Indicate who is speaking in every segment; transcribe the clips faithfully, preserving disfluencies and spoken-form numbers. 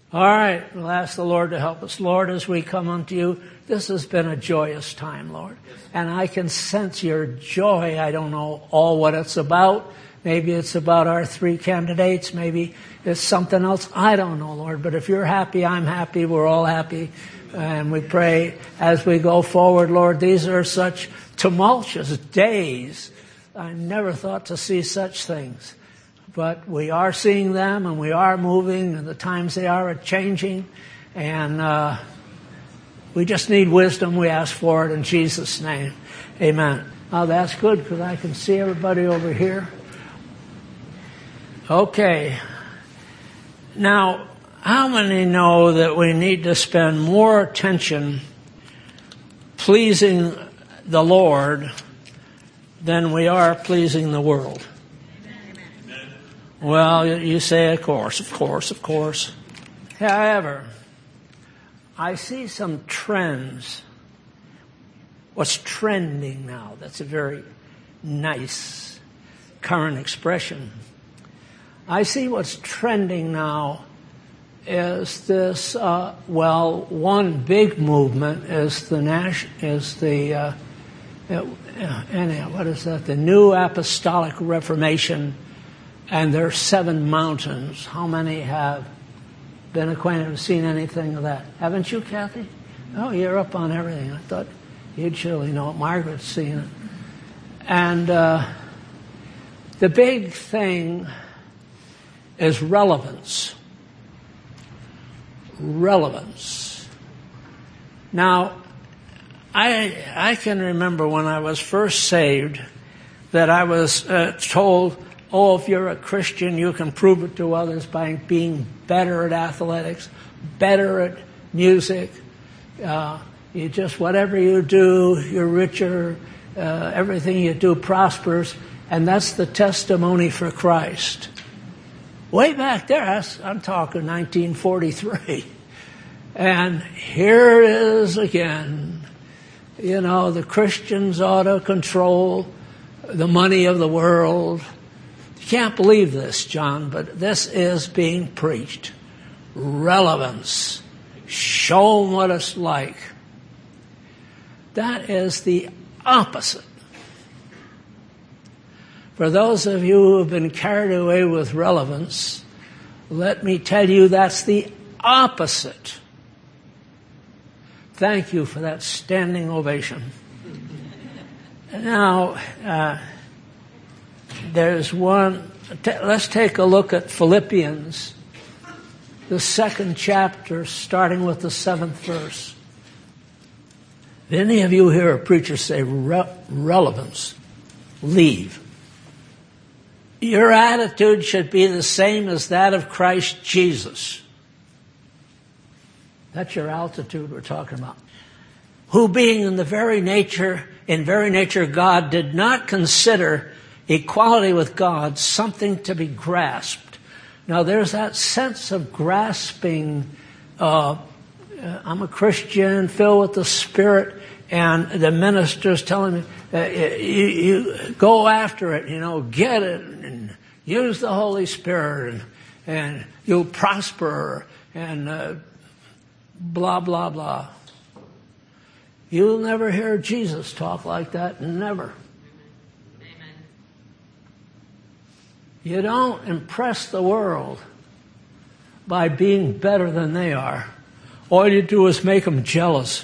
Speaker 1: All right, we'll ask the Lord to help us. Lord, as we come unto you, this has been a joyous time, Lord. Yes. And I can sense your joy. I don't know all what it's about. Maybe it's about our three candidates. Maybe it's something else. I don't know, Lord. But if you're happy, I'm happy. We're all happy. And we pray as we go forward, Lord, these are such tumultuous days. I never thought to see such things. But we are seeing them, and we are moving, and the times they are changing. And uh, we just need wisdom. We ask for it in Jesus' name. Amen. Oh, that's good, because I can see everybody over here. Okay. Now, how many know that we need to spend more attention pleasing the Lord than we are pleasing the world? Well, you say, of course, of course, of course. However, I see some trends. What's trending now? That's a very nice current expression. I see what's trending now is this, uh, well, one big movement is the, Nash, is the uh, uh, anyhow, what is that? The New Apostolic Reformation. And there's seven mountains. How many have been acquainted or seen anything of that? Haven't you, Kathy? Oh, you're up on everything. I thought you'd surely know it. Margaret's seen it. And uh, the big thing is relevance. Relevance. Now, I I can remember when I was first saved that I was uh, told, oh, if you're a Christian, you can prove it to others by being better at athletics, better at music. Uh, you just, whatever you do, you're richer. Uh, everything you do prospers. And that's the testimony for Christ. Way back there, I'm talking nineteen forty-three. And here it is again. You know, the Christians ought to control the money of the world. Can't believe this, John, but this is being preached. Relevance. Show them what it's like. That is the opposite. For those of you who have been carried away with relevance, let me tell you that's the opposite. Thank you for that standing ovation. Now, uh, There's one, let's take a look at Philippians, the second chapter, starting with the seventh verse. If any of you hear a preacher say re- relevance, leave. Your attitude should be the same as that of Christ Jesus. That's your altitude we're talking about. Who being in the very nature, in very nature God, did not consider equality with God something to be grasped. Now there's that sense of grasping. Uh, I'm a Christian, filled with the Spirit, and the minister's telling me, uh, you, you go after it, you know, get it, and use the Holy Spirit, and, and you'll prosper, and uh, blah, blah, blah. You'll never hear Jesus talk like that, never. You don't impress the world by being better than they are. All you do is make them jealous.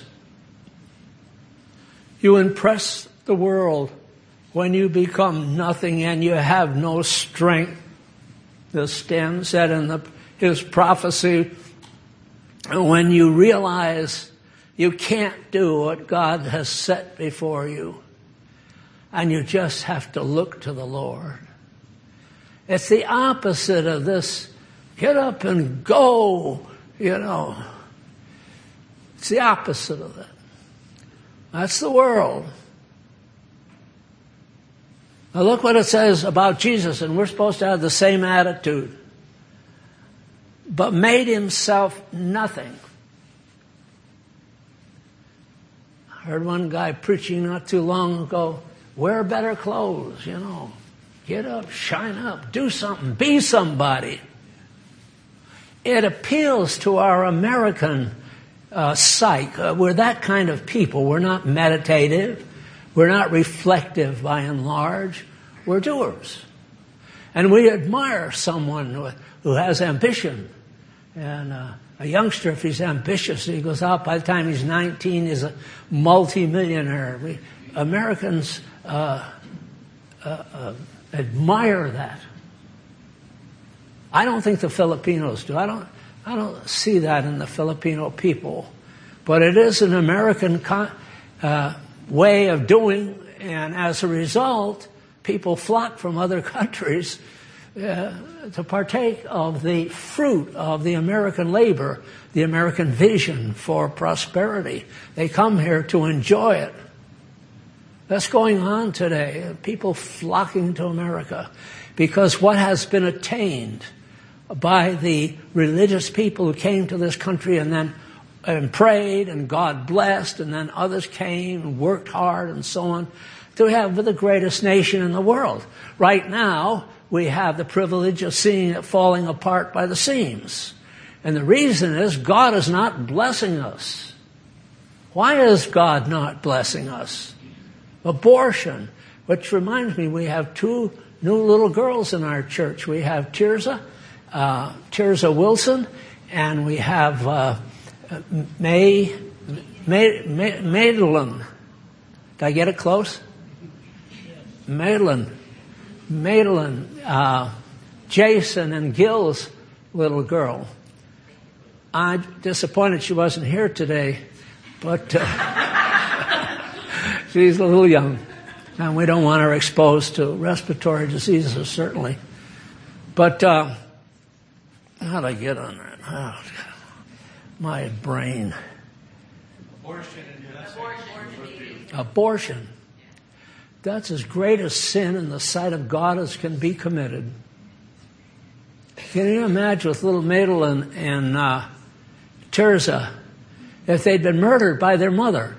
Speaker 1: You impress the world when you become nothing and you have no strength. As Stan said in the, his prophecy, when you realize you can't do what God has set before you, and you just have to look to the Lord. It's the opposite of this, get up and go, you know. It's the opposite of that. That's the world. Now look what it says about Jesus, and we're supposed to have the same attitude. But made himself nothing. I heard one guy preaching not too long ago, wear better clothes, you know. Get up, shine up, do something, be somebody. it appeals to our American uh, psyche. Uh, we're that kind of people. We're not meditative. We're not reflective by and large. We're doers. And we admire someone who, who has ambition. And uh, a youngster, if he's ambitious, he goes out, by the time he's nineteen, he's a multimillionaire. We, Americans uh, uh, uh, admire that. I don't think the Filipinos do. I don't, I don't see that in the Filipino people. But it is an American con- uh, way of doing, and as a result, people flock from other countries uh, to partake of the fruit of the American labor, the American vision for prosperity. They come here to enjoy it. That's going on today. People flocking to America because what has been attained by the religious people who came to this country and then and prayed and God blessed, and then others came and worked hard and so on, to have the greatest nation in the world. Right now, we have the privilege of seeing it falling apart by the seams. And the reason is God is not blessing us. Why is God not blessing us? Abortion, which reminds me, we have two new little girls in our church. We have Tirza, uh, Tirza Wilson, and we have uh, May, May, May, Madeline. Did I get it close? Madeline. Madeline, uh, Jason and Gil's little girl. I'm disappointed she wasn't here today, but uh, she's a little young, and we don't want her exposed to respiratory diseases, certainly. But uh, how did I get on that? Oh, my brain.
Speaker 2: Abortion in U S A.
Speaker 1: Abortion. That's as great a sin in the sight of God as can be committed. Can you imagine with little Madeline and uh, Tirza, if they'd been murdered by their mother?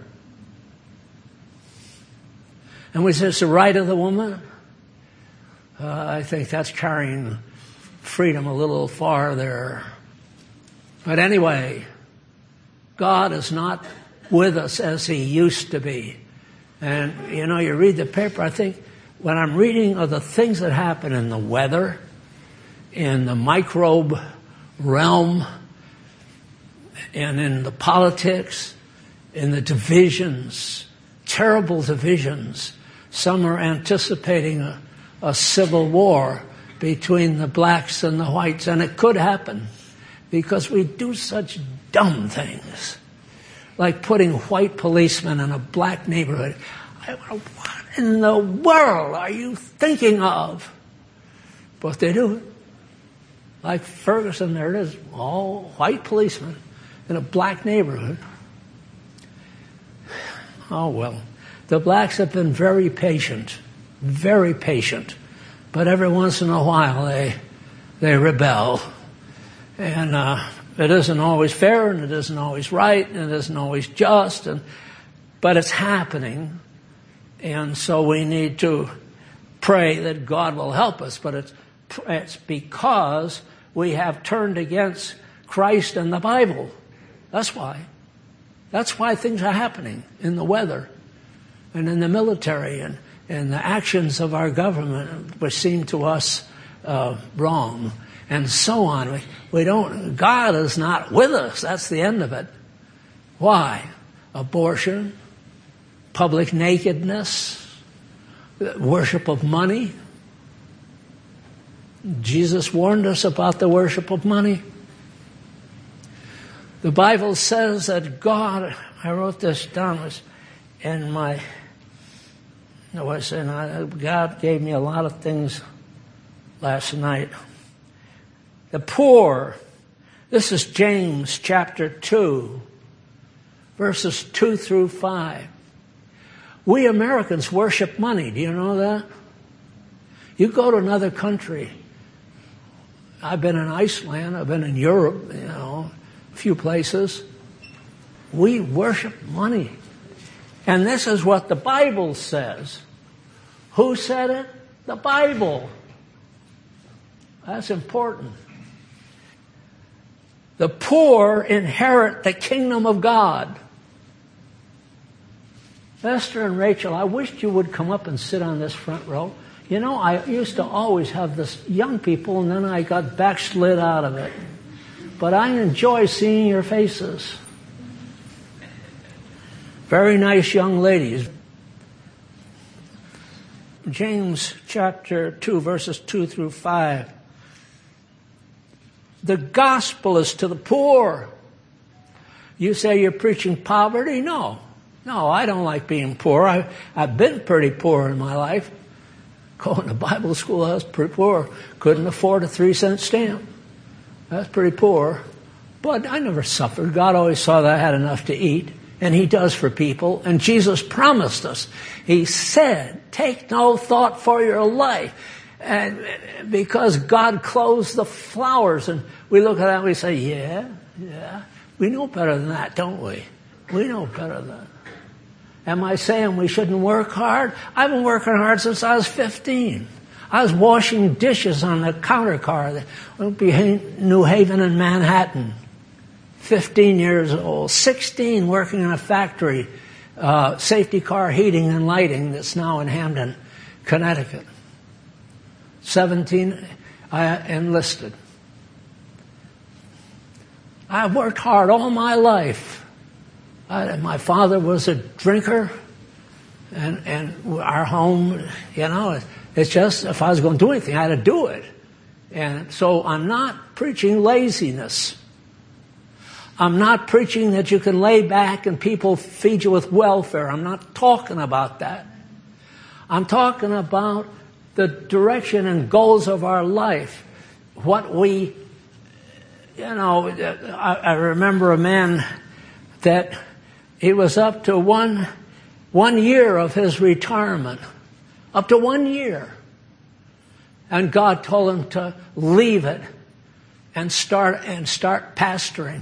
Speaker 1: And we say it's the right of the woman? Uh, I think that's carrying freedom a little far there. But anyway, God is not with us as He used to be. And, you know, you read the paper, I think, when I'm reading of the things that happen in the weather, in the microbe realm, and in the politics, in the divisions, terrible divisions. Some are anticipating a, a civil war between the blacks and the whites, and it could happen because we do such dumb things, like putting white policemen in a black neighborhood. I, what in the world are you thinking of? But they do it. Like Ferguson, there it is, all white policemen in a black neighborhood. Oh, well. The blacks have been very patient, very patient. But every once in a while, they they rebel. And uh, it isn't always fair, and it isn't always right, and it isn't always just. And but it's happening. And so we need to pray that God will help us. But it's it's because we have turned against Christ and the Bible. That's why. That's why things are happening in the weather and in the military and, and the actions of our government, which seem to us uh, wrong, and so on. We, we don't, God is not with us. That's the end of it. Why? Abortion, public nakedness, worship of money. Jesus warned us about the worship of money. The Bible says that God, I wrote this down, was in my, I was in, God gave me a lot of things last night. The poor, this is James chapter two, verses two through five. We Americans worship money. Do you know that? You go to another country. I've been in Iceland. I've been in Europe, you know, a few places. We worship money. And this is what the Bible says. Who said it? The Bible. That's important. The poor inherit the kingdom of God. Esther and Rachel, I wished you would come up and sit on this front row. You know, I used to always have this young people, and then I got backslid out of it. But I enjoy seeing your faces. Very nice young ladies. James chapter two, verses two through five. The gospel is to the poor. You say you're preaching poverty? No. No, I don't like being poor. I, I've been pretty poor in my life. Going to Bible school, I was pretty poor. Couldn't afford a three cent stamp. That's pretty poor. But I never suffered. God always saw that I had enough to eat. And He does for people. And Jesus promised us. He said, take no thought for your life. And because God clothes the flowers. And we look at that and we say, yeah, yeah. We know better than that, don't we? We know better than that. Am I saying we shouldn't work hard? I've been working hard since I was fifteen. I was washing dishes on the counter car behind New Haven and Manhattan. fifteen years old. sixteen working in a factory, uh, safety car heating and lighting that's now in Hamden, Connecticut. seventeen, I enlisted. I worked hard all my life. I, my father was a drinker, and, and our home, you know, it's just, if I was going to do anything, I had to do it. And so I'm not preaching laziness. I'm not preaching that you can lay back and people feed you with welfare. I'm not talking about that. I'm talking about the direction and goals of our life. What we, you know, I, I remember a man that he was up to one, one year of his retirement. Up to one year. And God told him to leave it and start, and start pastoring.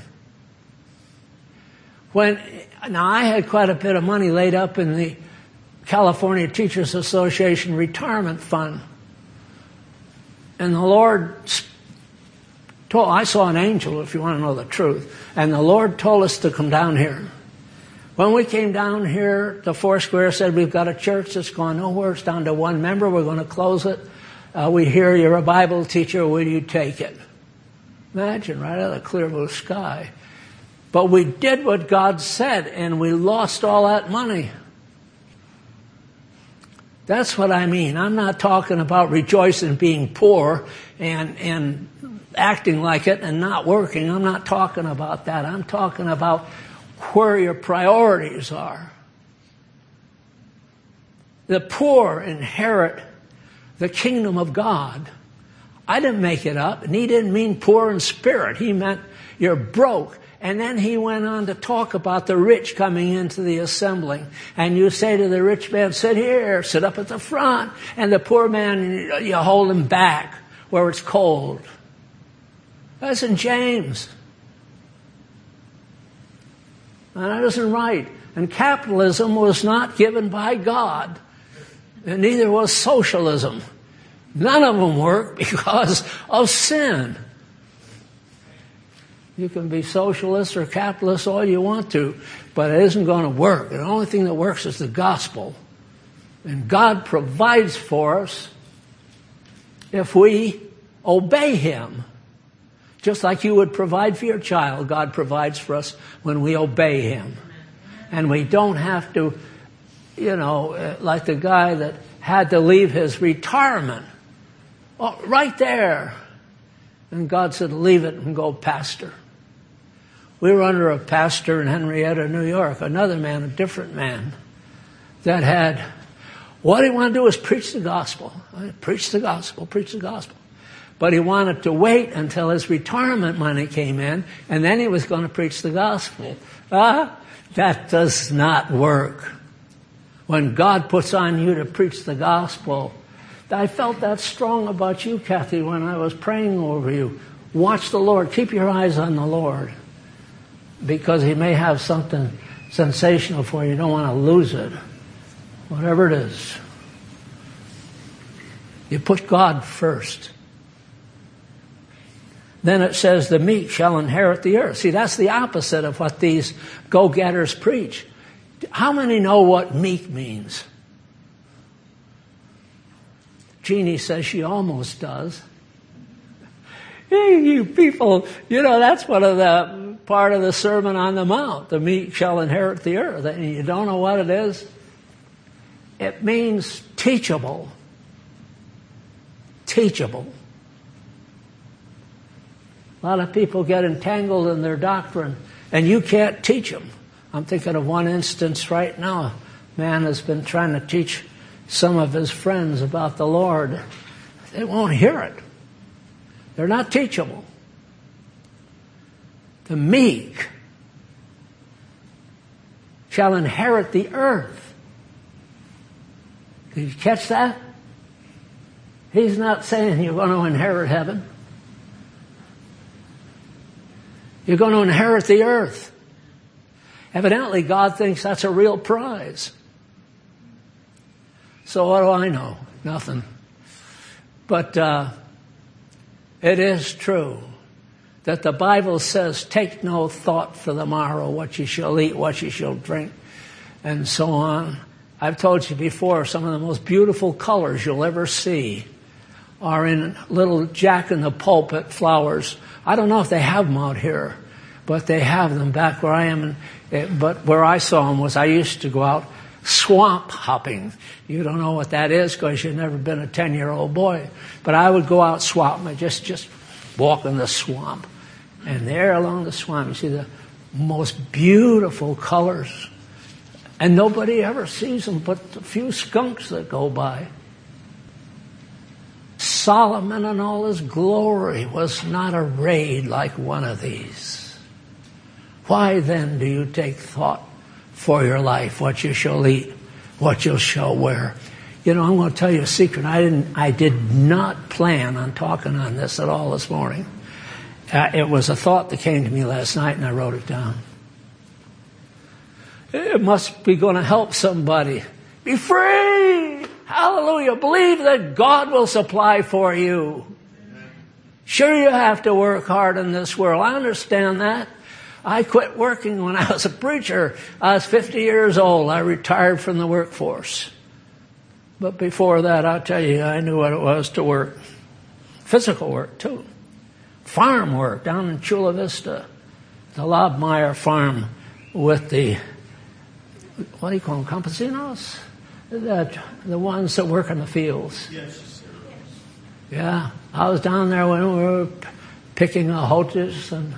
Speaker 1: When, now I had quite a bit of money laid up in the California Teachers Association retirement fund. And the Lord told, I saw an angel, if you want to know the truth. And the Lord told us to come down here. When we came down here, the Foursquare said, we've got a church that's gone nowhere. It's down to one member. We're going to close it. Uh, we hear you're a Bible teacher. Will you take it? Imagine, right out of the clear blue sky. But we did what God said, and we lost all that money. That's what I mean. I'm not talking about rejoicing in being poor and, and acting like it and not working. I'm not talking about that. I'm talking about where your priorities are. The poor inherit the kingdom of God. I didn't make it up, and He didn't mean poor in spirit. He meant you're broke. And then He went on to talk about the rich coming into the assembling. And you say to the rich man, sit here, sit up at the front. And the poor man, you hold him back where it's cold. That's in James. And that isn't right. And capitalism was not given by God. And neither was socialism. None of them work because of sin. You can be socialist or capitalist all you want to, but it isn't going to work. The only thing that works is the gospel. And God provides for us if we obey Him. Just like you would provide for your child, God provides for us when we obey Him. And we don't have to, you know, like the guy that had to leave his retirement. Oh, right there. And God said, leave it and go pastor. We were under a pastor in Henrietta, New York, another man, a different man, that had, what he wanted to do was preach the gospel. Preach the gospel, preach the gospel. But he wanted to wait until his retirement money came in, and then he was going to preach the gospel. Ah, that does not work. When God puts on you to preach the gospel, I felt that strong about you, Kathy, when I was praying over you. Watch the Lord. Keep your eyes on the Lord. Because He may have something sensational for you. You don't want to lose it. Whatever it is. You put God first. Then it says the meek shall inherit the earth. See, that's the opposite of what these go-getters preach. How many know what meek means? Jeannie says she almost does. Hey, you people, you know, that's one of the part of the Sermon on the Mount. The meek shall inherit the earth. And you don't know what it is? It means teachable. Teachable. A lot of people get entangled in their doctrine, and you can't teach them. I'm thinking of one instance right now. A man has been trying to teach some of his friends about the Lord. They won't hear it. They're not teachable. The meek shall inherit the earth. Did you catch that? He's not saying you're going to inherit heaven. You're going to inherit the earth. Evidently, God thinks that's a real prize. So what do I know? Nothing. But uh, it is true that the Bible says, take no thought for the morrow, what you shall eat, what you shall drink, and so on. I've told you before, some of the most beautiful colors you'll ever see are in little jack-in-the-pulpit flowers. I don't know if they have them out here, but they have them back where I am. And, but where I saw them was I used to go out swamp hopping. You don't know what that is because you've never been a ten-year-old boy. But I would go out swamp and just, just walk in the swamp. And there along the swamp, you see the most beautiful colors. And nobody ever sees them but a few skunks that go by. Solomon in all his glory was not arrayed like one of these. Why then do you take thought for your life, what you shall eat, what you shall wear? You know, I'm going to tell you a secret. I didn't. I did not plan on talking on this at all this morning. Uh, it was a thought that came to me last night, and I wrote it down. It must be going to help somebody. Be free! Hallelujah. Believe that God will supply for you. Sure, you have to work hard in this world. I understand that. I quit working when I was a preacher. I was fifty years old. I retired from the workforce. But before that, I'll tell you, I knew what it was to work. Physical work, too. Farm work down in Chula Vista. The Lobmeyer farm with the, what do you call them, campesinos? The, the ones that work in the fields.
Speaker 2: Yes.
Speaker 1: Yeah. I was down there when we were picking ejotes and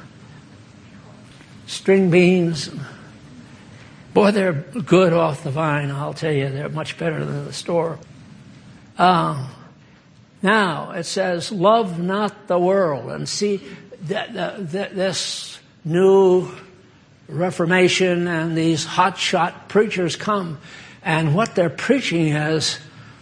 Speaker 1: string beans. Boy, they're good off the vine, I'll tell you. They're much better than the store. Uh, now, it says, love not the world. And see, that, that, that this new Reformation and these hotshot preachers come, and what they're preaching is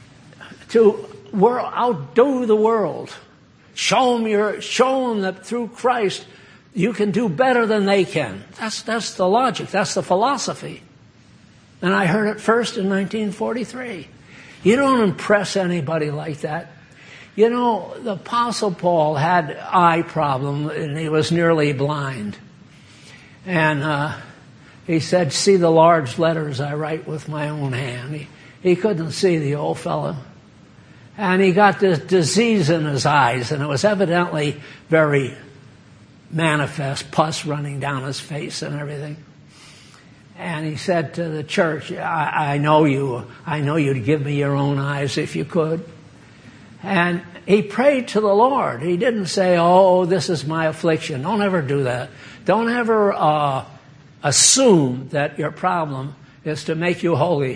Speaker 1: to world, outdo the world. Show them, your, show them that through Christ you can do better than they can. That's, that's the logic. That's the philosophy. And I heard it first in nineteen forty-three. You don't impress anybody like that. You know, the Apostle Paul had an eye problem and he was nearly blind. And uh, he said, see the large letters I write with my own hand. He, he couldn't see, the old fellow. And he got this disease in his eyes, and it was evidently very manifest, pus running down his face and everything. And he said to the church, I, I know you. I know you'd give me your own eyes if you could. And he prayed to the Lord. He didn't say, oh, this is my affliction. Don't ever do that. Don't ever uh, assume that your problem is to make you holy.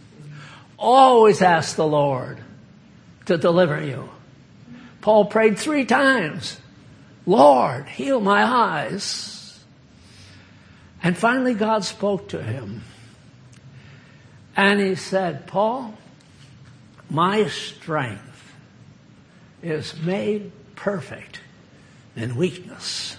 Speaker 1: Always ask the Lord to deliver you. Paul prayed three times. Lord, heal my eyes. And finally God spoke to him. And he said, Paul, my strength is made perfect in weakness.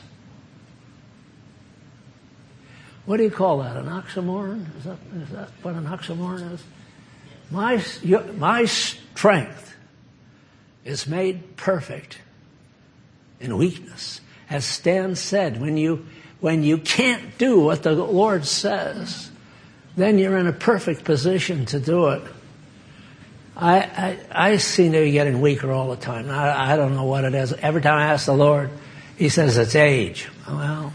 Speaker 1: What do you call that? An oxymoron? Is that, is that what an oxymoron is? My, my strength is made perfect in weakness. as Stan said, when you when you can't do what the Lord says, then you're in a perfect position to do it. I I, I seem to be getting weaker all the time. I, I don't know what it is. Every time I ask the Lord, He says it's age. Well,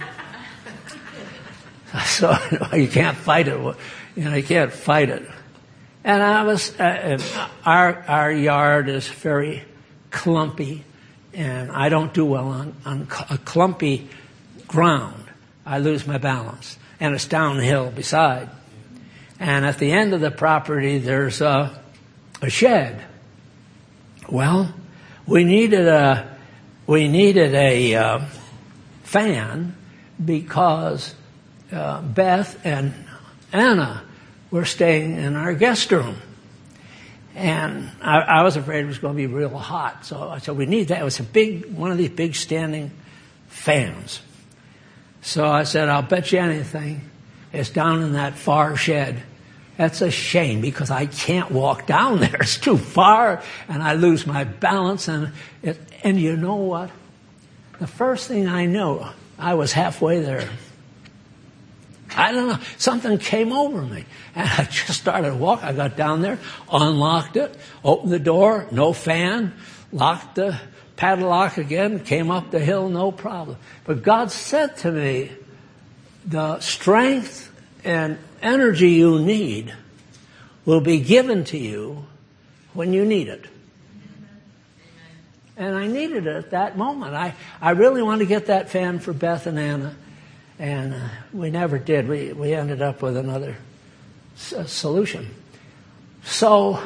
Speaker 1: so you can't fight it. You know, you can't fight it. And I was, uh, our our yard is very clumpy, and I don't do well on, on a clumpy ground. I lose my balance, and it's downhill beside. And at the end of the property, there's a, a shed. Well, we needed a we needed a uh, fan because uh, Beth and Anna were staying in our guest room. And I, I was afraid it was going to be real hot. So I said, we need that. It was a big, one of these big standing fans. So I said, I'll bet you anything it's down in that far shed. That's a shame because I can't walk down there. It's too far and I lose my balance. And it, and you know what? The first thing I knew, I was halfway there. I don't know. Something came over me. And I just started walking. I got down there, unlocked it, opened the door, no fan, locked the padlock again, came up the hill, no problem. But God said to me, the strength and energy you need will be given to you when you need it. And I needed it at that moment. I, I really wanted to get that fan for Beth and Anna. And uh, we never did. We we ended up with another s- solution. So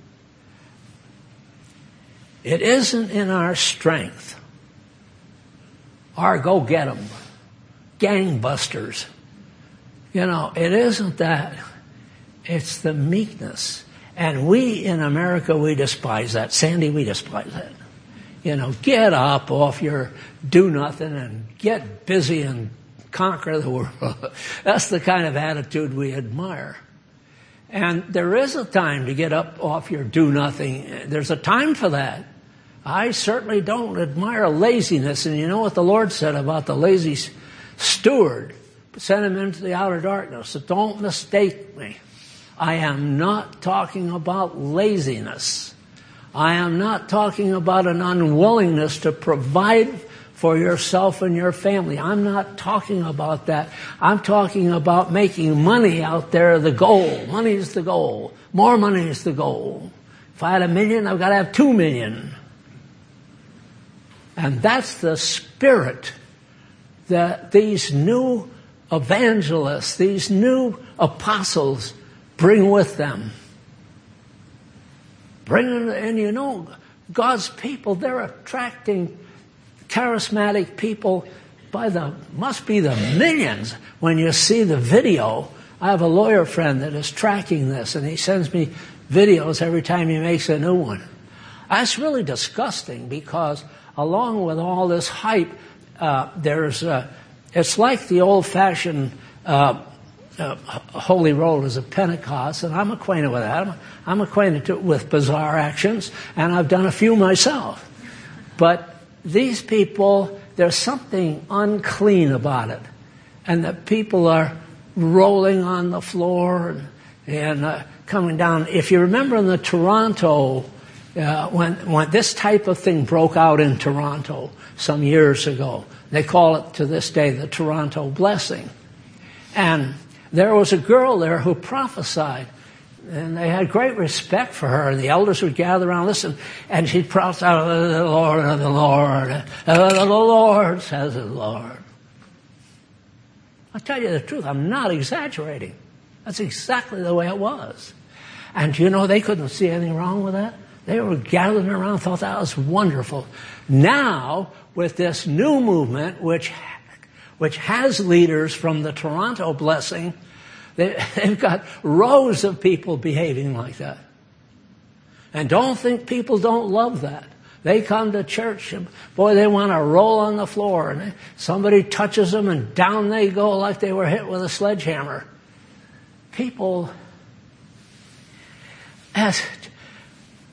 Speaker 1: it isn't in our strength, our go-get-em, gangbusters. You know, it isn't that. It's the meekness. And we in America, we despise that. Sandy, we despise that. You know, get up off your do-nothing and get busy and conquer the world. That's the kind of attitude we admire. And there is a time to get up off your do-nothing. There's a time for that. I certainly don't admire laziness. And you know what the Lord said about the lazy steward? Send him into the outer darkness. So don't mistake me. I am not talking about laziness. I am not talking about an unwillingness to provide for yourself and your family. I'm not talking about that. I'm talking about making money out there the goal. Money is the goal. More money is the goal. If I had a million, I've got to have two million. And that's the spirit that these new evangelists, these new apostles bring with them. Bring them, and you know, God's people, they're attracting charismatic people by the, must be the millions. When you see the video, I have a lawyer friend that is tracking this, and he sends me videos every time he makes a new one. That's really disgusting because along with all this hype, uh, there's, uh, it's like the old-fashioned uh, uh, holy rollers of Pentecost, and I'm acquainted with that. I'm, I'm acquainted to, with bizarre actions, and I've done a few myself. But these people, there's something unclean about it. And the people are rolling on the floor and, and uh, coming down. If you remember in the Toronto, uh, when, when this type of thing broke out in Toronto some years ago, they call it to this day the Toronto Blessing. And there was a girl there who prophesied. And they had great respect for her, and the elders would gather around, listen, and she'd prophesy, oh, the Lord, oh, the Lord, oh, the Lord, says the Lord. I'll tell you the truth, I'm not exaggerating. That's exactly the way it was. And you know, they couldn't see anything wrong with that. They were gathering around, thought that was wonderful. Now, with this new movement, which, which has leaders from the Toronto Blessing, they've got rows of people behaving like that. And don't think people don't love that. They come to church and, boy, they want to roll on the floor. And somebody touches them and down they go like they were hit with a sledgehammer. People, as,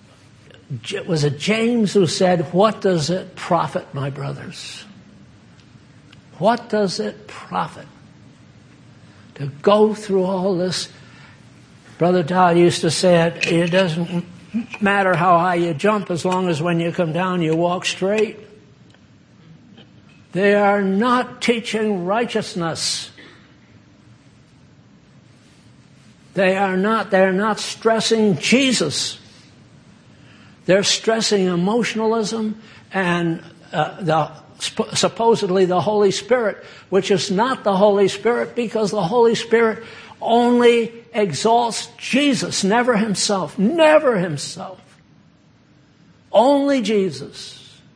Speaker 1: was it James who said, what does it profit, my brothers, What does it profit to go through all this? Brother Todd used to say it, it doesn't matter how high you jump as long as when you come down you walk straight. They are not teaching righteousness. They are not, they're not stressing Jesus. They're stressing emotionalism and uh, the supposedly the Holy Spirit, which is not the Holy Spirit, because the Holy Spirit only exalts Jesus, never himself, never himself. Only Jesus.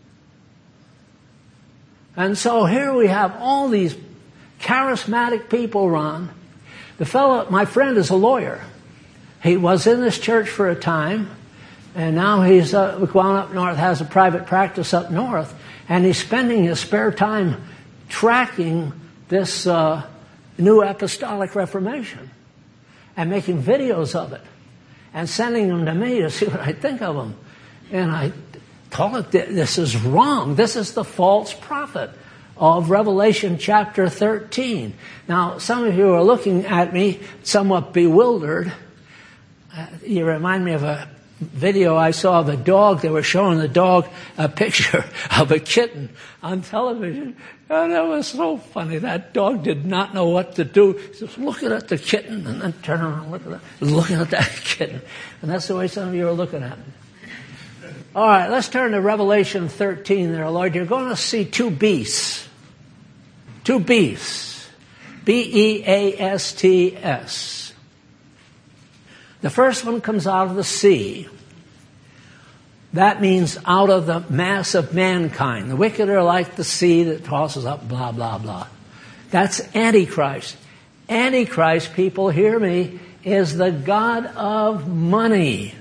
Speaker 1: And so here we have all these charismatic people, Ron. The fellow, my friend, is a lawyer. He was in this church for a time, and now he's uh, gone up north, has a private practice up north, and he's spending his spare time tracking this uh, new apostolic reformation and making videos of it and sending them to me to see what I think of them. And I told him, this is wrong. This is the false prophet of Revelation chapter thirteen. Now, some of you are looking at me somewhat bewildered. Uh, you remind me of a video I saw of a dog. They were showing the dog a picture of a kitten on television. And that was so funny. That dog did not know what to do. He was looking at the kitten and then turning around and looking at, looking at that kitten. And that's the way some of you are looking at me. All right, let's turn to Revelation thirteen there, Lord. You're going to see two beasts. Two beasts. B E A S T S. The first one comes out of the sea. That means out of the mass of mankind. The wicked are like the sea that tosses up, blah, blah, blah. That's Antichrist. Antichrist, people, hear me, is the god of money.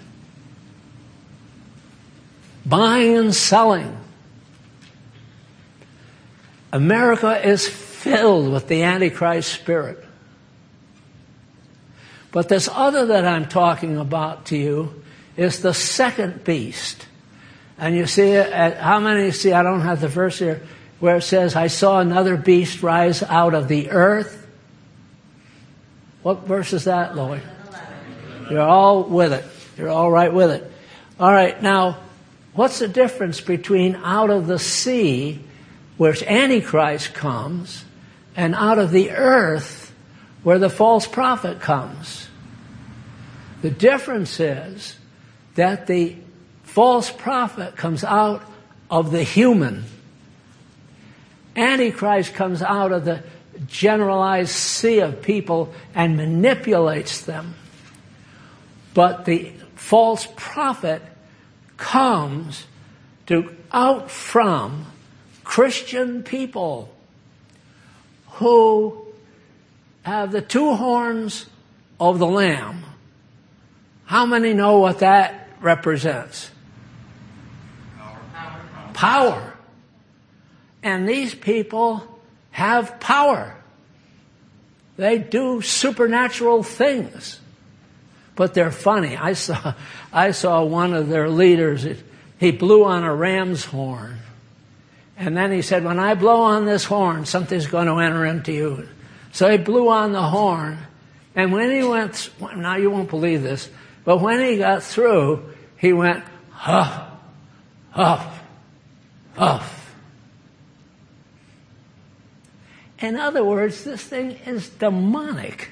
Speaker 1: Buying and selling. America is filled with the Antichrist spirit. But this other that I'm talking about to you is the second beast. And you see, uh, how many see, I don't have the verse here, where it says, I saw another beast rise out of the earth. What verse is that, Lloyd? You're all with it. You're all right with it. All right, now, what's the difference between out of the sea, where Antichrist comes, and out of the earth, where the false prophet comes? The difference is that the false prophet comes out of the human. Antichrist comes out of the generalized sea of people and manipulates them. But the false prophet comes to out from Christian people who have the two horns of the Lamb. How many know what that represents?
Speaker 2: Power. Power.
Speaker 1: Power. And these people have power. They do supernatural things. But they're funny. I saw, I saw one of their leaders, he blew on a ram's horn. And then he said, when I blow on this horn, something's going to enter into you. So he blew on the horn. And when he went, now you won't believe this, but when he got through, he went, huff, huff, huff. In other words, this thing is demonic.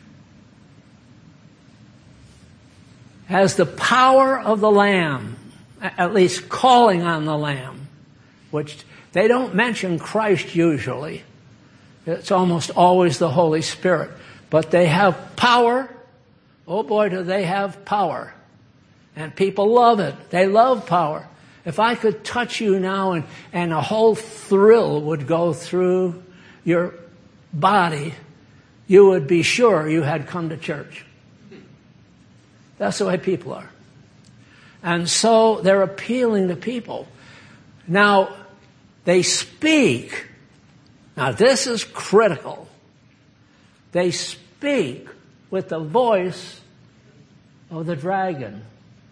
Speaker 1: Has the power of the Lamb, at least calling on the Lamb, which they don't mention Christ usually. It's almost always the Holy Spirit. But they have power. Oh boy, do they have power. And people love it. They love power. If I could touch you now and, and a whole thrill would go through your body, you would be sure you had come to church. That's the way people are. And so they're appealing to people. Now, they speak. Now, this is critical. They speak with the voice of the dragon.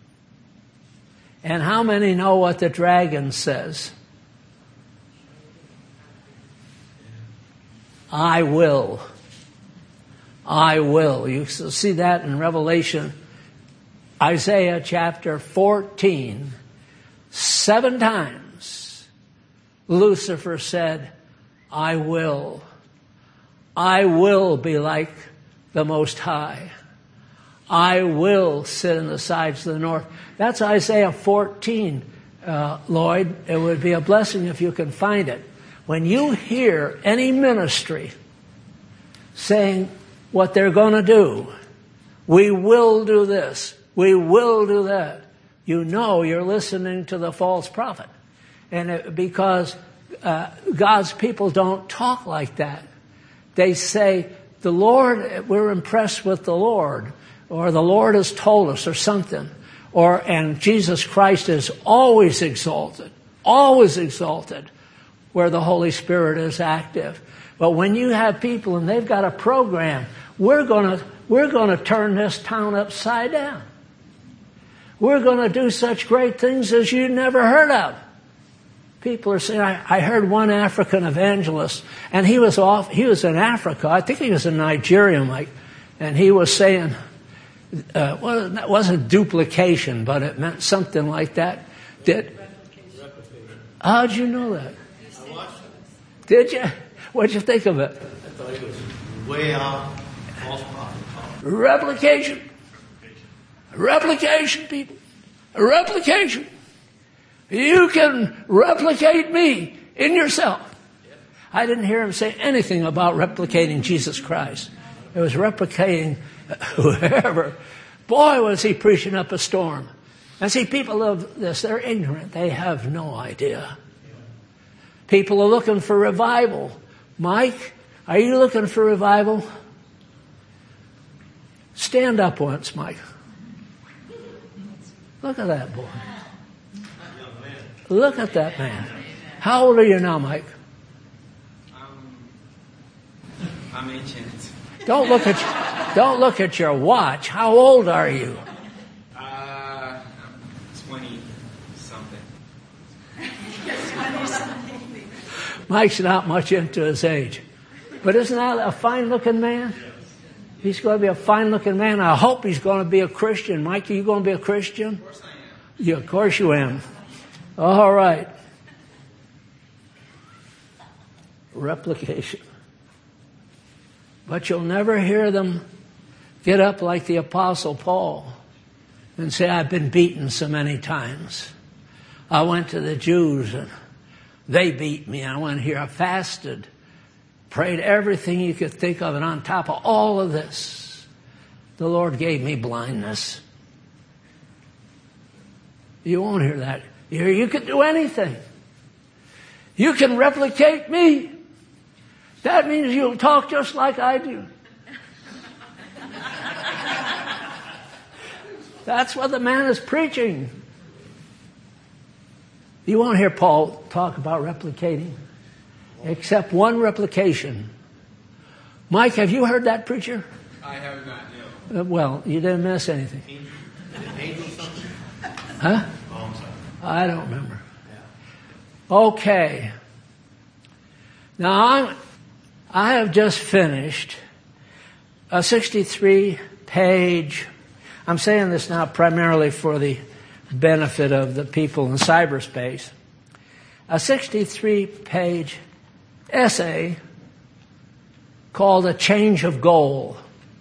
Speaker 1: And how many know what the dragon says? I will. I will. You see that in Revelation, Isaiah chapter fourteen. Seven times Lucifer said, I will. I will be like the Most High. I will sit in the sides of the north. That's Isaiah fourteen, uh, Lloyd. It would be a blessing if you can find it. When you hear any ministry saying what they're going to do, we will do this, we will do that, you know you're listening to the false prophet. And it, because uh, God's people don't talk like that. They say, the Lord, we're impressed with the Lord, or the Lord has told us, or something. Or, and Jesus Christ is always exalted, always exalted where the Holy Spirit is active. But when you have people and they've got a program, we're gonna, we're gonna turn this town upside down. We're gonna do such great things as you never heard of. People are saying, I, I heard one African evangelist, and he was off, he was in Africa, I think he was in Nigeria, Mike, and he was saying, uh, well, that wasn't duplication, but it meant something like that. Did, how'd you know that?
Speaker 2: I watched it.
Speaker 1: Did you? What'd you think of it?
Speaker 2: I thought it was way off. False prophet.
Speaker 1: Replication. Replication, people. Replication. You can replicate me in yourself. I didn't hear him say anything about replicating Jesus Christ. It was replicating whoever. Boy, was he preaching up a storm. And see, people of this, they're ignorant. They have no idea. People are looking for revival. Mike, are you looking for revival? Stand up once, Mike. Look at that boy. Look at that man. How old are you now, Mike?
Speaker 2: Um, I'm ancient.
Speaker 1: Don't look at don't look at your watch. How old are you?
Speaker 2: Uh, twenty something.
Speaker 1: Mike's not much into his age, but isn't that a fine-looking man? He's going to be a fine-looking man. I hope he's going to be a Christian. Mike, are you going to be a Christian?
Speaker 2: Of course I am.
Speaker 1: Yeah, of course you am. All right. Replication. But you'll never hear them get up like the Apostle Paul and say, I've been beaten so many times. I went to the Jews and they beat me. I went here, I fasted, prayed everything you could think of, and on top of all of this, the Lord gave me blindness. You won't hear that. You, you can do anything. You can replicate me. That means you'll talk just like I do. That's what the man is preaching. You won't hear Paul talk about replicating, except one replication. Mike, have you heard that preacher?
Speaker 2: I have not, no.
Speaker 1: Uh, well, you didn't miss anything.
Speaker 2: Angel, angel something?
Speaker 1: Huh?
Speaker 2: Oh, I'm sorry.
Speaker 1: I don't remember.
Speaker 2: Yeah.
Speaker 1: Okay. Now, I'm, I have just finished a sixty-three page, I'm saying this now primarily for the benefit of the people in cyberspace, a sixty-three page essay called A Change of Goal.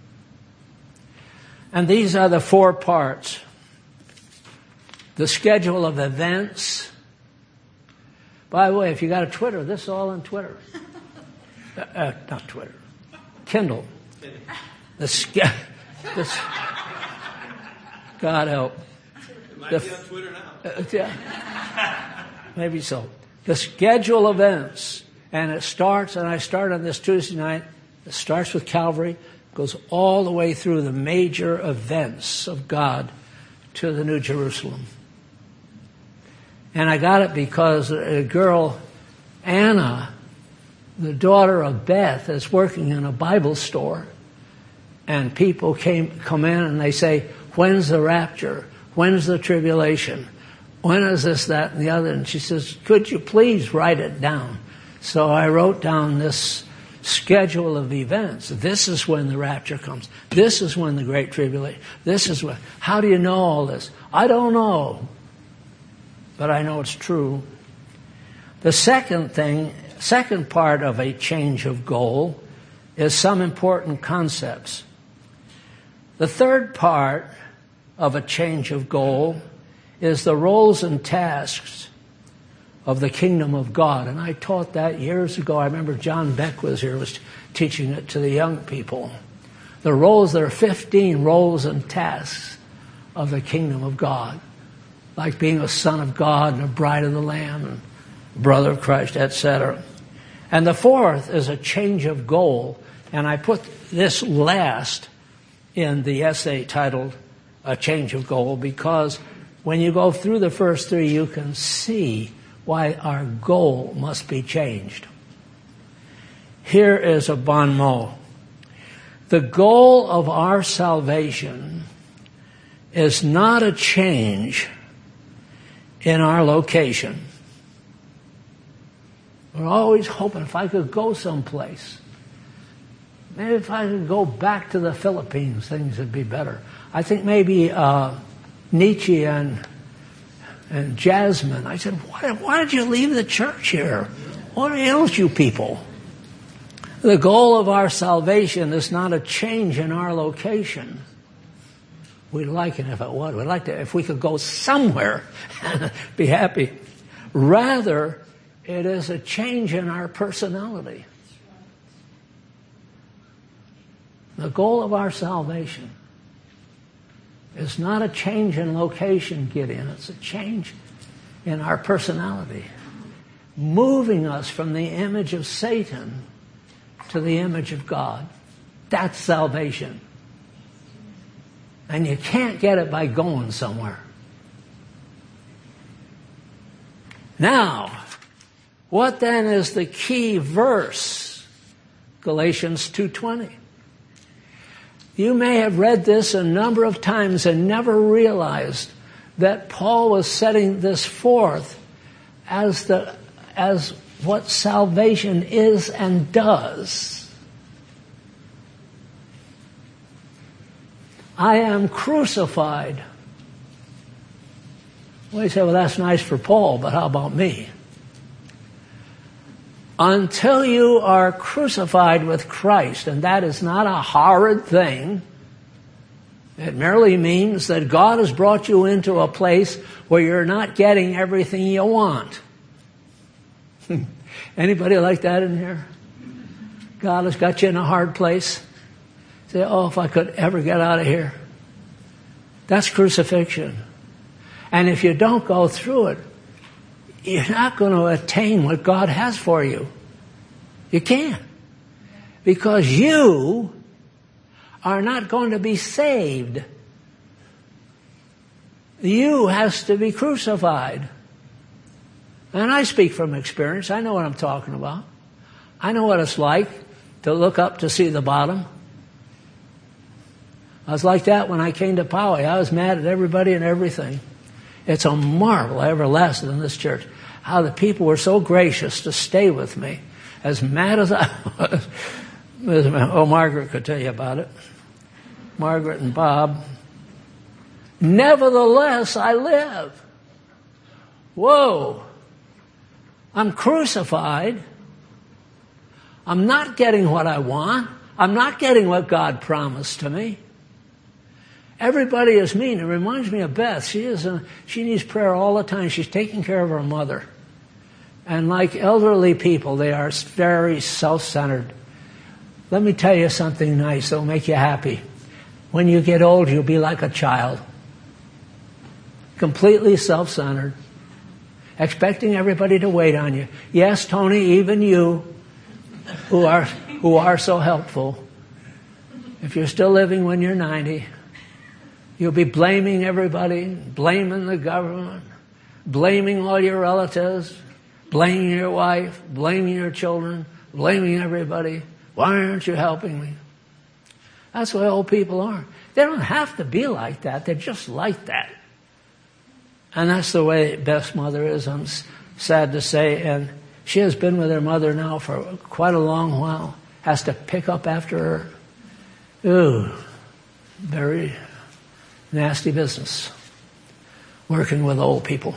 Speaker 1: And these are the four parts. The schedule of events. By the way, if you got a Twitter, this is all on Twitter. Uh, uh, not Twitter. Kindle. The ske- this, God help.
Speaker 2: It might
Speaker 1: The,
Speaker 2: be on Twitter now.
Speaker 1: uh, yeah. Maybe so. The schedule of events. And it starts, and I start on this Tuesday night. It starts with Calvary, goes all the way through the major events of God to the New Jerusalem. And I got it because a girl, Anna, the daughter of Beth, is working in a Bible store. And people came come in and they say, when's the rapture? When's the tribulation? When is this, that, and the other? And she says, could you please write it down? So I wrote down this schedule of events. This is when the rapture comes. This is when the Great Tribulation. This is when. How do you know all this? I don't know. But I know it's true. The second thing, second part of a change of goal is some important concepts. The third part of a change of goal is the roles and tasks of the kingdom of God. And I taught that years ago. I remember John Beck was here, was teaching it to the young people. The roles, there are fifteen roles and tasks of the kingdom of God. Like being a son of God and a bride of the Lamb and brother of Christ, et cetera. And the fourth is a change of goal. And I put this last in the essay titled A Change of Goal, because when you go through the first three, you can see why our goal must be changed. Here is a bon mot. The goal of our salvation is not a change in our location. We're always hoping, if I could go someplace, maybe if I could go back to the Philippines, things would be better. I think maybe uh, Nietzsche and and Jasmine, I said, why, why did you leave the church here? What ails you people? The goal of our salvation is not a change in our location. We'd like it if it would. We'd like to, if we could go somewhere and be happy. Rather, it is a change in our personality. The goal of our salvation is not a change in location, Gideon. It's a change in our personality, moving us from the image of Satan to the image of God. That's salvation. And you can't get it by going somewhere. Now, what then is the key verse? Galatians two twenty. You may have read this a number of times and never realized that Paul was setting this forth as the as what salvation is and does. I am crucified. Well, you say, well, that's nice for Paul, but how about me? Until you are crucified with Christ, and that is not a horrid thing. It merely means that God has brought you into a place where you're not getting everything you want. Anybody like that in here? God has got you in a hard place. Say, oh, if I could ever get out of here. That's crucifixion. And if you don't go through it, you're not going to attain what God has for you. You can't. Because you are not going to be saved. You has to be crucified. And I speak from experience. I know what I'm talking about. I know what it's like to look up to see the bottom. I was like that when I came to Poway. I was mad at everybody and everything. It's a marvel I ever lasted in this church. How the people were so gracious to stay with me. As mad as I was. Oh, Margaret could tell you about it. Margaret and Bob. Nevertheless, I live. Whoa. I'm crucified. I'm not getting what I want. I'm not getting what God promised to me. Everybody is mean. It reminds me of Beth. She is a, she needs prayer all the time. She's taking care of her mother. And like elderly people, they are very self-centered. Let me tell you something nice that will make you happy. When you get old, you'll be like a child. Completely self-centered. Expecting everybody to wait on you. Yes, Tony, even you, who are, who are so helpful. If you're still living when you're ninety, you'll be blaming everybody, blaming the government, blaming all your relatives, blaming your wife, blaming your children, blaming everybody. Why aren't you helping me? That's the way old people are. They don't have to be like that. They're just like that. And that's the way Beth's mother is, I'm sad to say. And she has been with her mother now for quite a long while. has to pick up after her. Ooh, very nasty business, working with old people.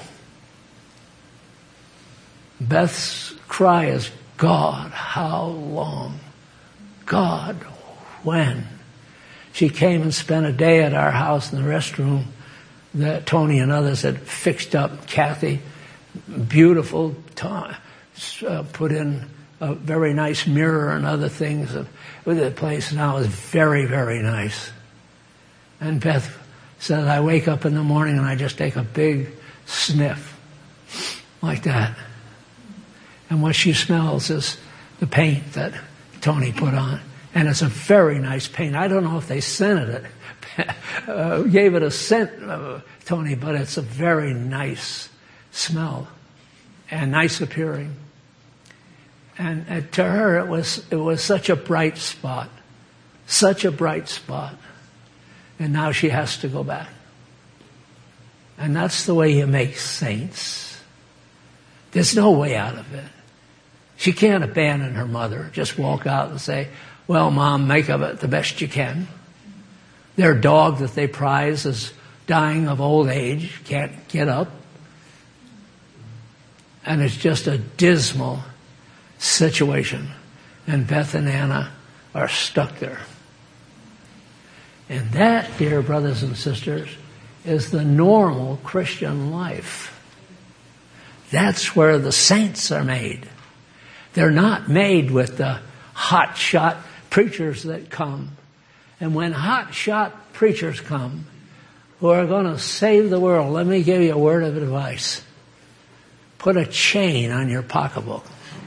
Speaker 1: Beth's cry is, God, how long? God, when? She came and spent a day at our house in the restroom that Tony and others had fixed up. Kathy, beautiful, uh, put in a very nice mirror and other things. The place now is very, very nice. And Beth said, I wake up in the morning and I just take a big sniff like that. And what she smells is the paint that Tony put on. And it's a very nice paint. I don't know if they scented it, uh, gave it a scent, uh, Tony, but it's a very nice smell and nice appearing. And, and to her, it was it was such a bright spot, such a bright spot. And now she has to go back. And that's the way you make saints. There's no way out of it. She can't abandon her mother, just walk out and say, well, Mom, make of it the best you can. Their dog that they prize is dying of old age, can't get up. And it's just a dismal situation. And Beth and Anna are stuck there. And that, dear brothers and sisters, is the normal Christian life. That's where the saints are made. They're not made with the hot-shot preachers that come. And when hot-shot preachers come who are going to save the world, let me give you a word of advice. Put a chain on your pocketbook.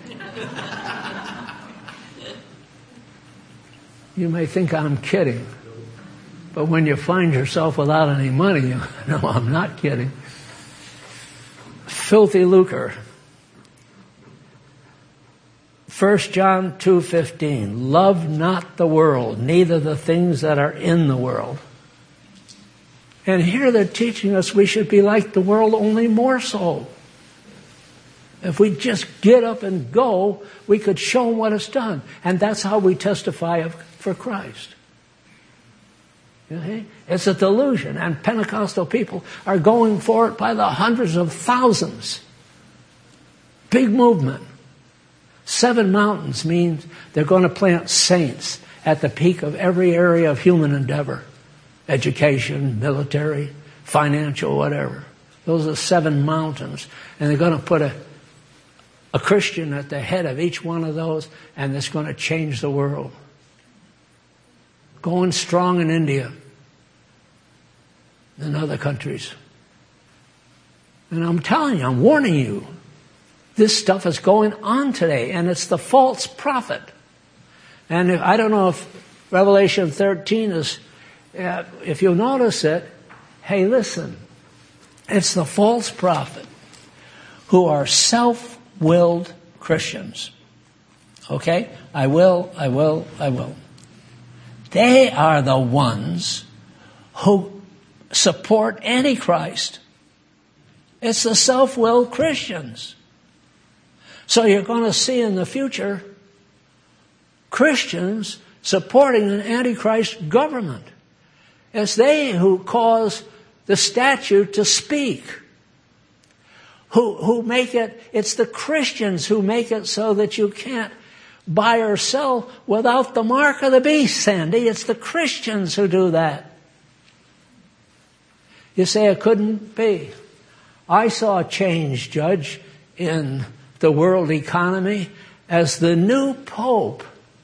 Speaker 1: You may think I'm kidding, but when you find yourself without any money, you know I'm not kidding. Filthy lucre. First John two fifteen, love not the world, neither the things that are in the world. And here they're teaching us we should be like the world, only more so. If we just get up and go, we could show them what it's done. And that's how we testify of, for Christ. You see? It's a delusion, and Pentecostal people are going for it by the hundreds of thousands. Big movement. Seven mountains means they're going to plant saints at the peak of every area of human endeavor. Education, military, financial, whatever. Those are seven mountains. And they're going to put a, a Christian at the head of each one of those, and it's going to change the world. Going strong in India and other countries. And I'm telling you, I'm warning you, this stuff is going on today, and it's the false prophet. And if, I don't know if Revelation thirteen is, uh, if you notice it, hey, listen, it's the false prophet who are self-willed Christians. Okay? I will, I will, I will. They are the ones who support Antichrist. It's the self-willed Christians. So you're going to see in the future Christians supporting an Antichrist government. It's they who cause the statute to speak. Who, who make it, it's the Christians who make it so that you can't buy or sell without the mark of the beast, Sandy. It's the Christians who do that. You say it couldn't be. I saw a change, Judge, in the world economy as the new Pope,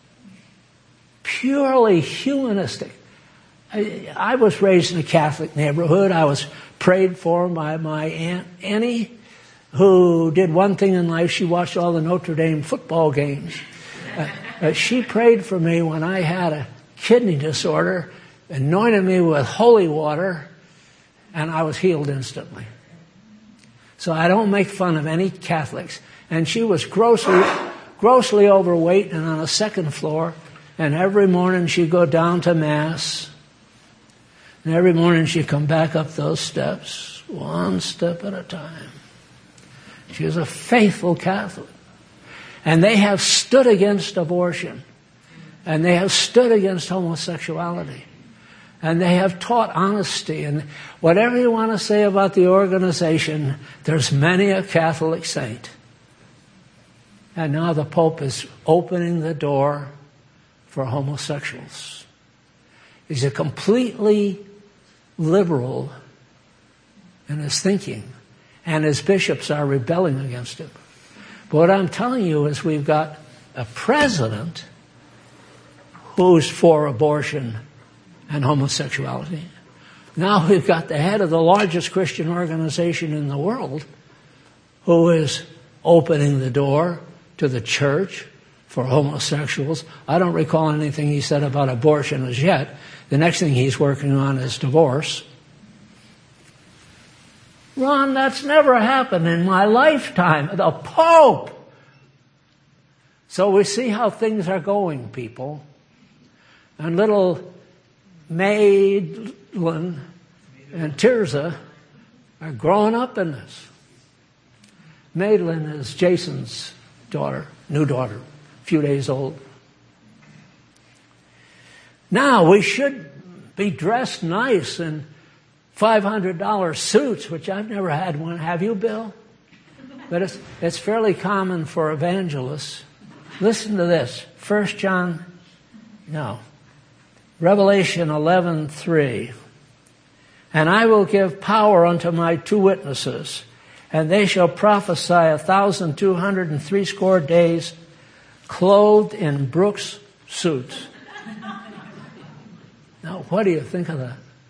Speaker 1: purely humanistic. I, I was raised in a Catholic neighborhood. I was prayed for by my Aunt Annie, who did one thing in life. She watched all the Notre Dame football games. Uh, uh, she prayed for me when I had a kidney disorder, anointed me with holy water, and I was healed instantly. So I don't make fun of any Catholics. And she was grossly, grossly overweight and on a second floor. And every morning she'd go down to Mass. And every morning she'd come back up those steps, one step at a time. She was a faithful Catholic. And they have stood against abortion. And they have stood against homosexuality. And they have taught honesty. And whatever you want to say about the organization, there's many a Catholic saint. And now the Pope is opening the door for homosexuals. He's a completely liberal in his thinking. And his bishops are rebelling against him. But what I'm telling you is we've got a president who's for abortion and homosexuality. Now we've got the head of the largest Christian organization in the world who is opening the door to the church for homosexuals. I don't recall anything he said about abortion as yet. The next thing he's working on is divorce. Ron, that's never happened in my lifetime. The Pope! So we see how things are going, people. And little Madeline and Tirza are growing up in this. Madeline is Jason's daughter, new daughter, a few days old. Now, we should be dressed nice in five hundred dollars suits, which I've never had one. Have you, Bill? But it's, it's fairly common for evangelists. Listen to this. First John, no. Revelation eleven three. And I will give power unto my two witnesses, and they shall prophesy a thousand two hundred and threescore days, clothed in Brooks suits. Now, what do you think of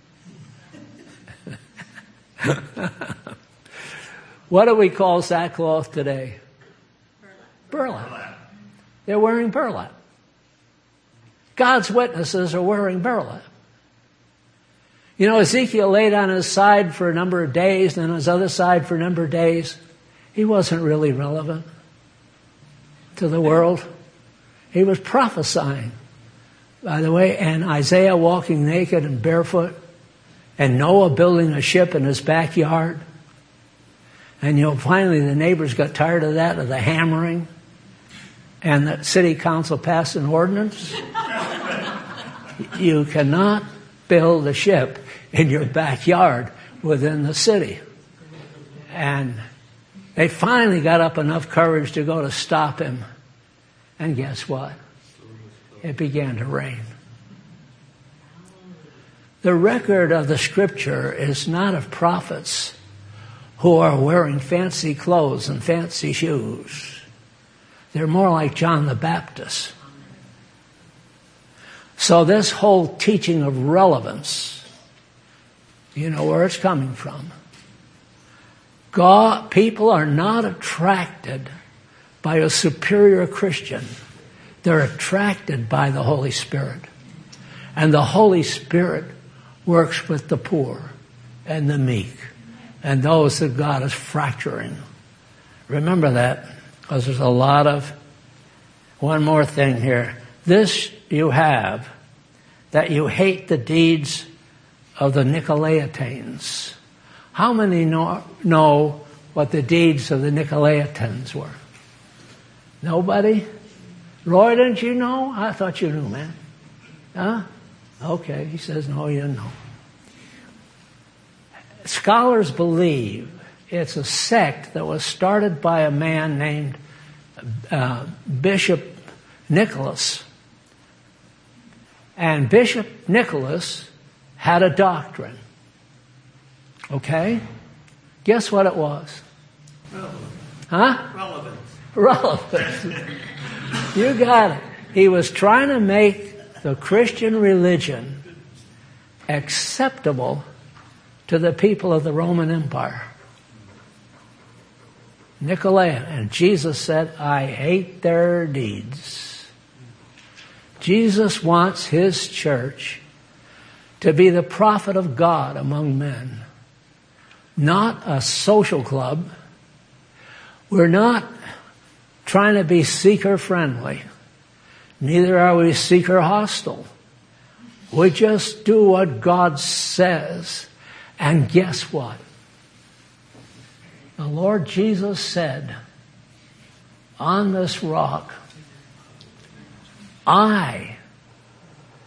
Speaker 1: that? What do we call sackcloth today? Burlap. Burlap. They're wearing burlap. God's witnesses are wearing burlap. You know, Ezekiel laid on his side for a number of days, and on his other side for a number of days. He wasn't really relevant to the world. He was prophesying, by the way, and Isaiah walking naked and barefoot, and Noah building a ship in his backyard. And, you know, finally the neighbors got tired of that, of the hammering, and the city council passed an ordinance. You cannot build a ship in your backyard within the city. And they finally got up enough courage to go to stop him. And guess what? It began to rain. The record of the Scripture is not of prophets who are wearing fancy clothes and fancy shoes. They're more like John the Baptist. So this whole teaching of relevance, you know where it's coming from. God, people are not attracted by a superior Christian. They're attracted by the Holy Spirit. And the Holy Spirit works with the poor and the meek and those that God is fracturing. Remember that, because there's a lot of... One more thing here. This you have, that you hate the deeds of the Nicolaitans. How many know, know what the deeds of the Nicolaitans were? Nobody? Roy, didn't you know? I thought you knew, man. Huh? Okay, he says, no, you didn't know. Scholars believe it's a sect that was started by a man named uh, Bishop Nicholas. And Bishop Nicholas had a doctrine. Okay? Guess what it was?
Speaker 2: Relevant.
Speaker 1: Huh?
Speaker 2: Relevant.
Speaker 1: Relevant. You got it. He was trying to make the Christian religion acceptable to the people of the Roman Empire. Nicolaitan. And Jesus said, I hate their deeds. Jesus wants his church to be the prophet of God among men. Not a social club. We're not trying to be seeker-friendly. Neither are we seeker-hostile. We just do what God says. And guess what? The Lord Jesus said, on this rock, I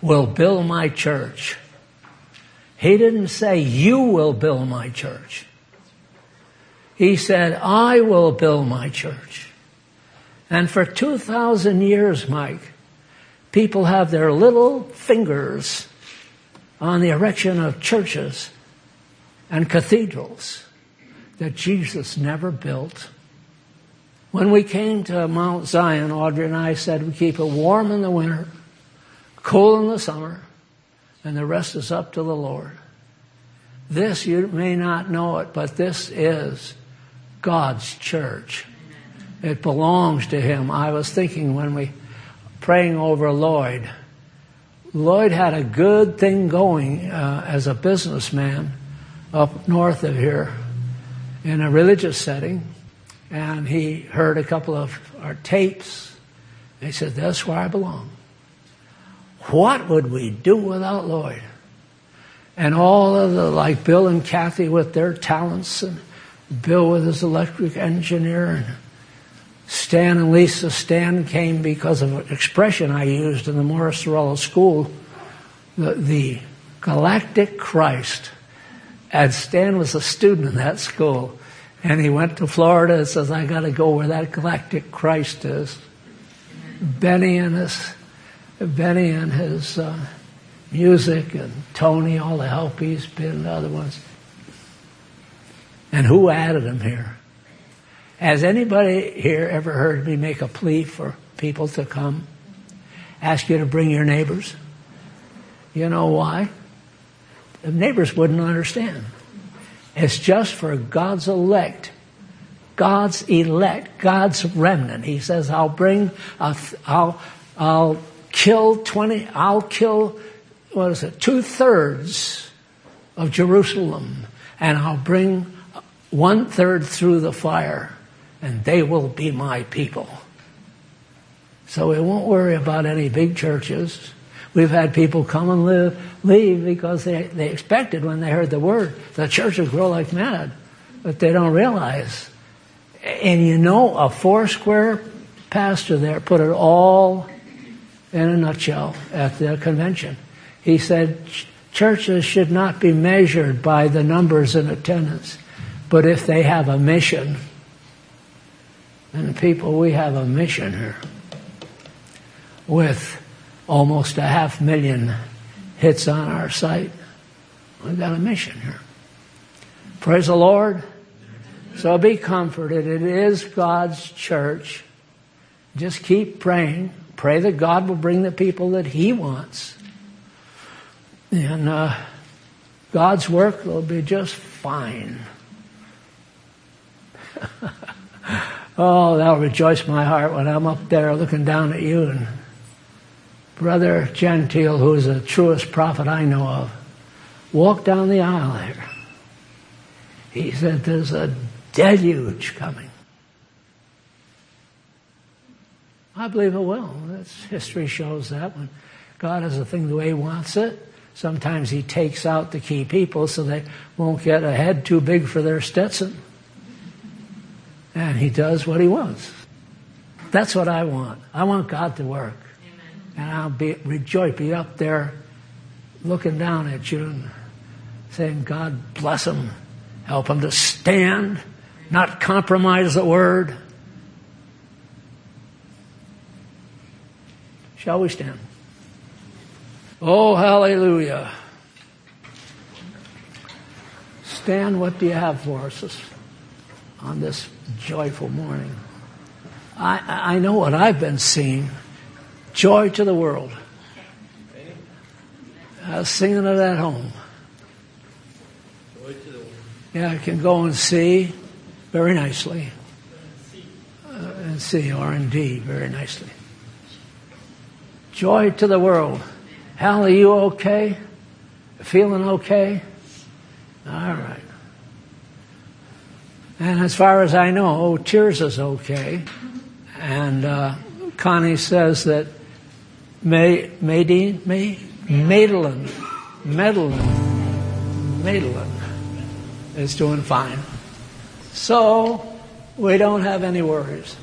Speaker 1: will build my church. He didn't say, you will build my church. He said, I will build my church. And for two thousand years, Mike, people have their little fingers on the erection of churches and cathedrals that Jesus never built. When we came to Mount Zion, Audrey and I said we keep it warm in the winter, cool in the summer, and the rest is up to the Lord. This, you may not know it, but this is God's church. It belongs to Him. I was thinking when we, praying over Lloyd, Lloyd had a good thing going uh, as a businessman up north of here in a religious setting. And he heard a couple of our tapes. He said, that's where I belong. What would we do without Lloyd? And all of the, like Bill and Kathy with their talents, and Bill with his electric engineer, and Stan and Lisa. Stan came because of an expression I used in the Morris Cerullo School, the, the Galactic Christ. And Stan was a student in that school. And he went to Florida and says, I got to go where that Galactic Christ is. Benny and his, Benny and his uh, music, and Tony, all the help he's been, the other ones. And who added him here? Has anybody here ever heard me make a plea for people to come? Ask you to bring your neighbors? You know why? The neighbors wouldn't understand. It's just for God's elect. God's elect. God's remnant. He says, I'll bring, I'll, I'll, I'll kill twenty, I'll kill, what is it, two-thirds of Jerusalem. And I'll bring one-third through the fire. And they will be my people. So we won't worry about any big churches. We've had people come and live, leave because they, they expected when they heard the word, the church would grow like mad. But they don't realize. And you know, a four-square pastor there put it all in a nutshell at the convention. He said, churches should not be measured by the numbers in attendance, but if they have a mission. And people, we have a mission here with almost a half million hits on our site. We've got a mission here. Praise the Lord. So be comforted. It is God's church. Just keep praying. Pray that God will bring the people that He wants. And uh, God's work will be just fine. Oh, that'll rejoice my heart when I'm up there looking down at you. And Brother Gentile, who is the truest prophet I know of, walked down the aisle there. He said, there's a deluge coming. I believe it will. That's, history shows that when God has a thing the way He wants it, sometimes He takes out the key people so they won't get a head too big for their Stetson. And He does what He wants. That's what I want. I want God to work. Amen. And I'll be rejoice, be up there looking down at you and saying, God bless them. Help them to stand, not compromise the word. Shall we stand? Oh, hallelujah. Stan, what do you have for us on this joyful morning? I, I know what I've been seeing. Joy to the world. I was singing it at home. Joy to the world. Yeah, I can go and see very nicely. Uh, and see, R and D, very nicely. Joy to the world. Hal, are you okay? Feeling okay? All right. And as far as I know, Tears is okay. And uh, Connie says that May, Maydeen, May, Madeline, Madeline, Madeline is doing fine. So we don't have any worries.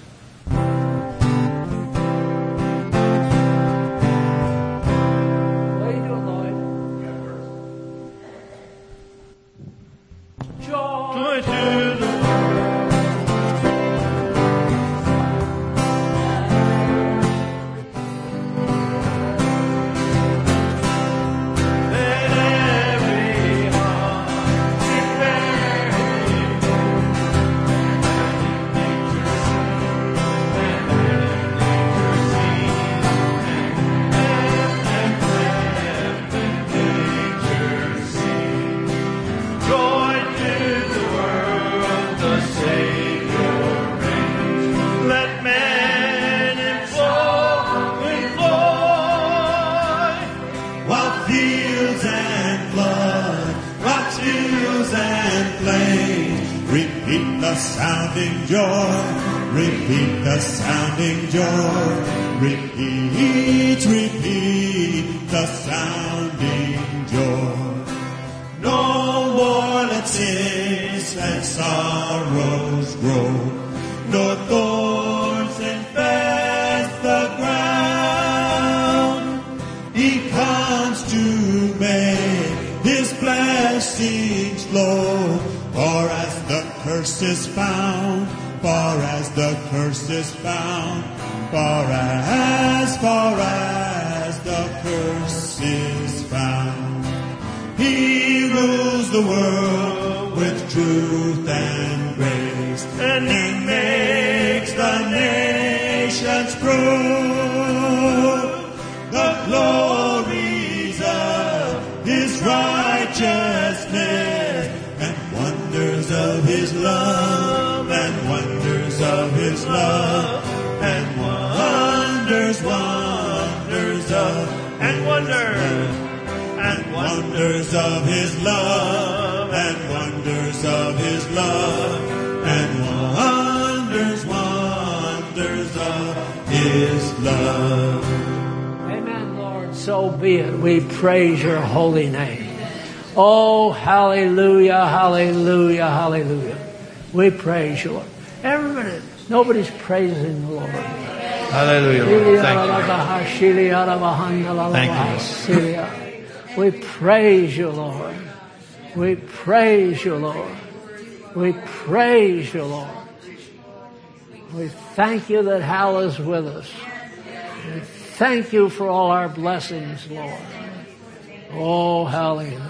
Speaker 3: the sounding joy. Repeat the sounding joy. Repeat, repeat the sounding joy. No more let sins and sorrows grow, nor thorns infest the ground. He comes to make his blessings flow. For as the curse is found, far as the curse is found, far as, far as the curse is found. He rules the world with truth and grace, and he makes the nations prove the glories of his righteousness, and wonders of his love, and wonders of his love, and wonders, wonders of, and wonders, and wonders of his love, and wonders of his love, and wonders, wonders of his love.
Speaker 1: Amen, Lord. So be it. We praise your holy name. Oh, hallelujah, hallelujah, hallelujah. We praise you, Lord. Everybody, nobody's praising the Lord.
Speaker 2: Hallelujah, Lord. Thank you. Thank you, Lord.
Speaker 1: We praise you, Lord. We praise you, Lord. We praise you, Lord. We thank you that Hal is with us. We thank you for all our blessings, Lord. Oh, hallelujah.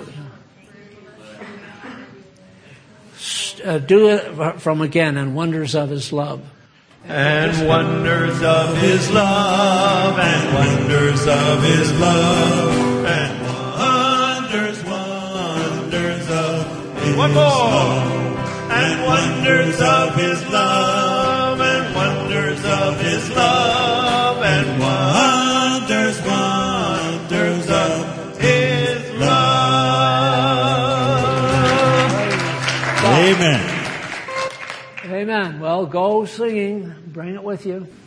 Speaker 1: Uh, do it from again, and wonders of his love.
Speaker 3: And wonders of his love, and wonders of his love, and wonders, wonders of his
Speaker 2: One more.
Speaker 3: love, and wonders of his love, and wonders of his love, and wonders, wonders of his love. Amen.
Speaker 1: Amen. Well, go singing. Bring it with you.